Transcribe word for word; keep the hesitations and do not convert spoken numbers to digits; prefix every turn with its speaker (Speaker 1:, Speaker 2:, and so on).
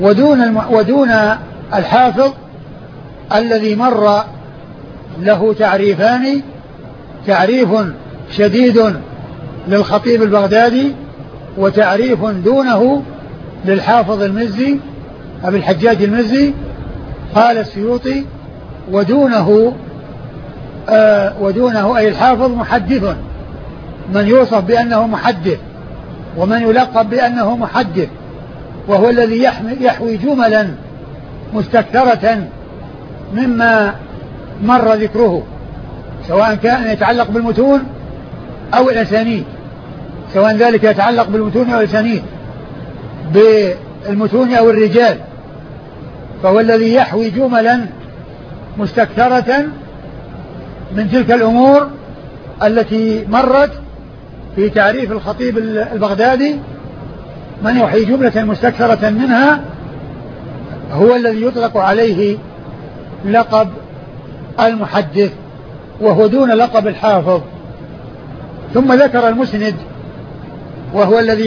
Speaker 1: ودون, الم... ودون الحافظ الذي مر له تعريفان: تعريف شديد للخطيب البغدادي، وتعريف دونه للحافظ المزي أبي الحجاج المزي. قال السيوطي: ودونه آه ودونه أي الحافظ محدث، من يوصف بأنه محدث ومن يلقب بأنه محدث، وهو الذي يحوي جملا مستكثرة مما مر ذكره، سواء كان يتعلق بالمتون أو الأسانيد، سواء ذلك يتعلق بالمتون أو الأسانيد، بالمتون أو الرجال، فهو الذي يحوي جملا مستكثرة من تلك الأمور التي مرت في تعريف الخطيب البغدادي. من يحيي جملة مستكثرة منها هو الذي يطلق عليه لقب المحدث، وهو دون لقب الحافظ. ثم ذكر المسند، وهو الذي